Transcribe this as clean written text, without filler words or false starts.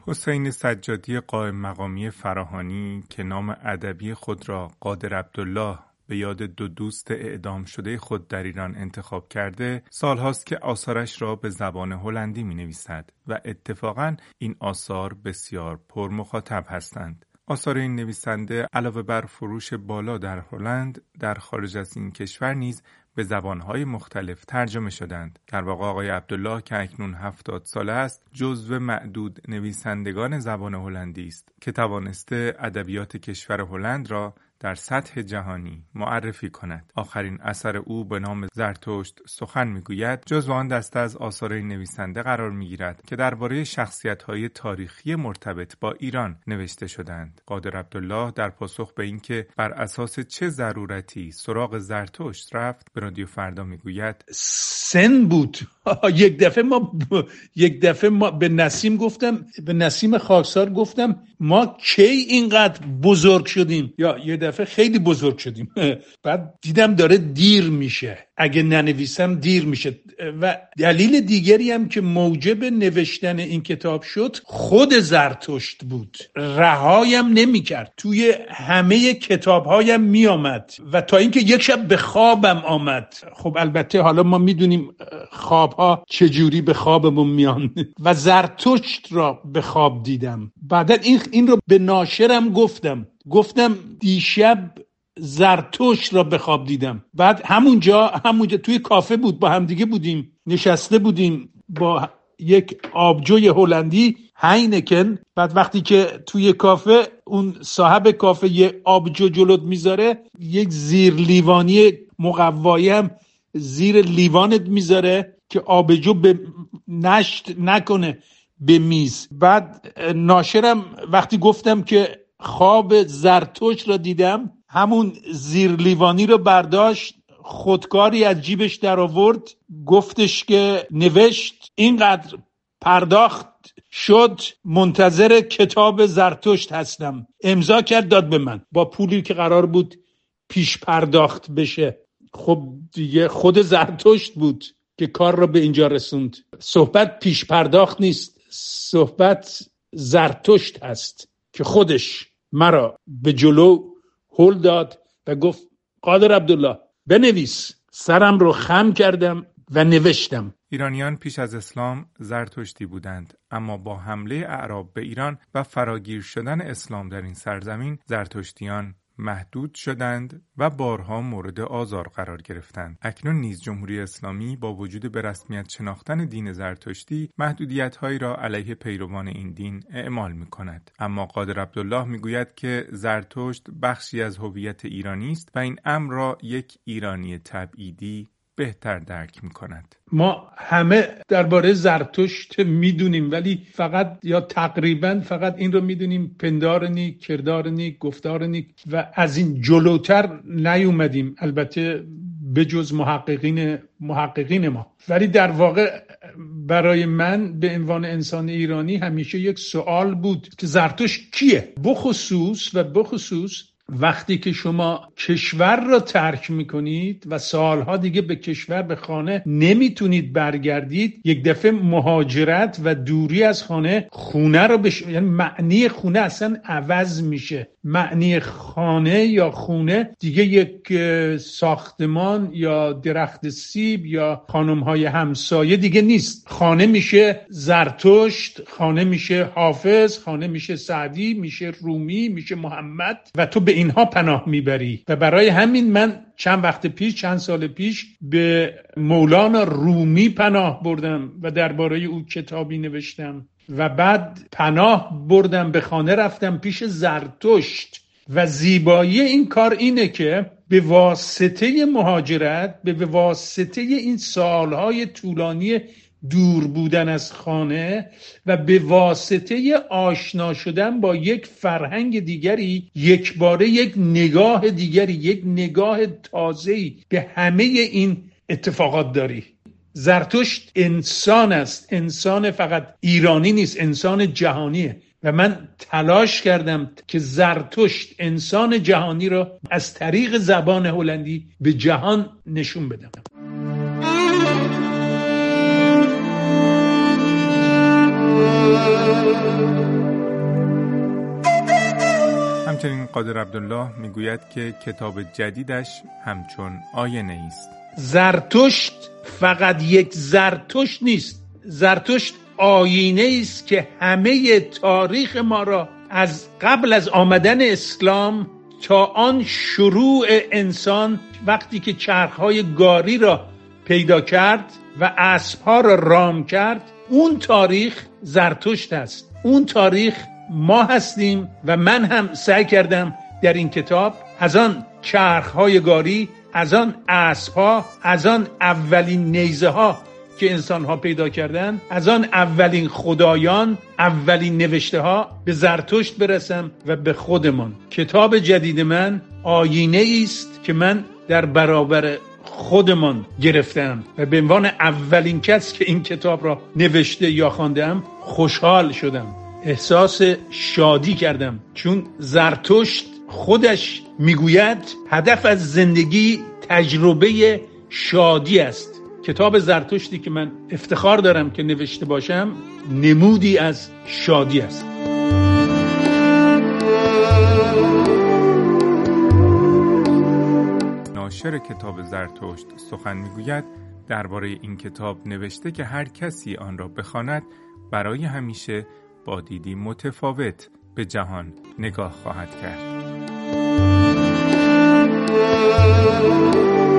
حسین سجادی قائم مقامی فراهانی که نام ادبی خود را قادر عبدالله به یاد دو دوست اعدام شده خود در ایران انتخاب کرده، سالهاست که آثارش را به زبان هلندی می نویسد و اتفاقاً این آثار بسیار پر مخاطب هستند. آثار این نویسنده علاوه بر فروش بالا در هلند، در خارج از این کشور نیز به زبانهای مختلف ترجمه شدند. در واقع آقای عبدالله که اکنون 70 ساله است، جزو معدود نویسندگان زبان هلندی است که توانسته ادبیات کشور هلند را در سطح جهانی معرفی کند. آخرین اثر او به نام زرتشت سخن میگوید جزو آن دسته از آثار این نویسنده قرار میگیرد که درباره شخصیت‌های تاریخی مرتبط با ایران نوشته شدند. قادر عبدالله در پاسخ به اینکه بر اساس چه ضرورتی سراغ زرتشت رفت به رادیو فردا میگوید سن بود. یک دفعه ما به نسیم خاکسار گفتم ما کی اینقدر بزرگ شدیم، یا یه دفعه خیلی بزرگ شدیم. بعد دیدم داره دیر میشه، اگه ننویسم دیر میشه. و دلیل دیگری هم که موجب نوشتن این کتاب شد خود زرتشت بود. رهایم نمیکرد، توی همه کتابهایم میامد و تا اینکه یک شب به خوابم آمد. خب البته حالا ما میدونیم خوابها چجوری به خوابمون میان و زرتشت را به خواب دیدم. بعدا این رو به ناشرم گفتم دیشب زرتشت را به خواب دیدم. بعد همونجا توی کافه بود، با همدیگه بودیم، نشسته بودیم با یک آبجوی هلندی هاینکن. بعد وقتی که توی کافه اون صاحب کافه یه آبجو جلوت میذاره، یک زیر لیوانی مقوایی هم زیر لیوانت میذاره که آبجو به نشت نکنه به میز. بعد ناشرم وقتی گفتم که خواب زرتشت را دیدم، همون زیر لیوانی رو برداشت، خودکاری از جیبش در آورد، گفتش که نوشت اینقدر پرداخت شد، منتظر کتاب زرتشت هستم. امضا کرد داد به من با پولی که قرار بود پیش پرداخت بشه. خب دیگه خود زرتشت بود که کار رو به اینجا رسوند. صحبت پیش پرداخت نیست، صحبت زرتشت هست که خودش مرا به جلو هل داد و گفت قادر عبدالله بنویس. سرم رو خم کردم و نوشتم. ایرانیان پیش از اسلام زرتشتی بودند، اما با حمله اعراب به ایران و فراگیر شدن اسلام در این سرزمین، زرتشتیان محدود شدند و بارها مورد آزار قرار گرفتند. اکنون نیز جمهوری اسلامی با وجود به رسمیت شناختن دین زرتشتی محدودیت‌هایی را علیه پیروان این دین اعمال می‌کند. اما قادر عبدالله می‌گوید که زرتشت بخشی از هویت ایرانی است و این امر را یک ایرانی تبعیدی بهتر درک می‌کند. ما همه درباره زرتشت میدونیم، ولی فقط یا تقریبا فقط این رو میدونیم پندارنی، کردارنی، گفتارنی و از این جلوتر نیومدیم، البته بجز محققین ما. ولی در واقع برای من به عنوان انسان ایرانی همیشه یک سوال بود که زرتشت کیه؟ بخصوص وقتی که شما کشور را ترک میکنید و سالها دیگه به کشور به خانه نمیتونید برگردید، یک دفعه مهاجرت و دوری از خونه رو یعنی معنی خونه اصلا عوض میشه. معنی خانه یا خونه دیگه یک ساختمان یا درخت سیب یا خانمهای همسایه دیگه نیست. خانه میشه زرتشت، خانه میشه حافظ، خانه میشه سعدی، میشه رومی، میشه محمد و تو به اینها پناه میبری. و برای همین من چند سال پیش به مولانا رومی پناه بردم و درباره او کتابی نوشتم و بعد پناه بردم به خانه، رفتم پیش زرتشت. و زیبایی این کار اینه که به واسطه مهاجرت، به واسطه این سالهای طولانی دور بودن از خانه و به واسطه آشنا شدن با یک فرهنگ دیگری، یک باره یک نگاه دیگری، یک نگاه تازه‌ای به همه این اتفاقات داری. زرتشت انسان است، انسان فقط ایرانی نیست، انسان جهانیه و من تلاش کردم که زرتشت انسان جهانی را از طریق زبان هلندی به جهان نشون بدم. همچنین قادر عبدالله میگوید که کتاب جدیدش همچون آینه است. زرتشت فقط یک زرتشت نیست. زرتشت آینه است که همه تاریخ ما را از قبل از آمدن اسلام تا آن شروع انسان وقتی که چرخهای گاری را پیدا کرد و اسبها را رام کرد، اون تاریخ زرتشت است. اون تاریخ ما هستیم و من هم سعی کردم در این کتاب از آن چرخهای گاری، از آن اسبها، از آن اولین نیزه ها که انسان ها پیدا کردن، از آن اولین خدایان، اولین نوشته ها به زرتشت برسم و به خودمان. کتاب جدید من آینه است که من در برابر خودمان گرفتم و به عنوان اولین کس که این کتاب را نوشته یا خواندم خوشحال شدم، احساس شادی کردم، چون زرتشت خودش میگوید هدف از زندگی تجربه شادی است. کتاب زرتشتی که من افتخار دارم که نوشته باشم نمودی از شادی است. ناشر کتاب زرتشت سخن میگوید درباره این کتاب نوشته که هر کسی آن را بخواند برای همیشه با دیدی متفاوت به جهان نگاه خواهد کرد.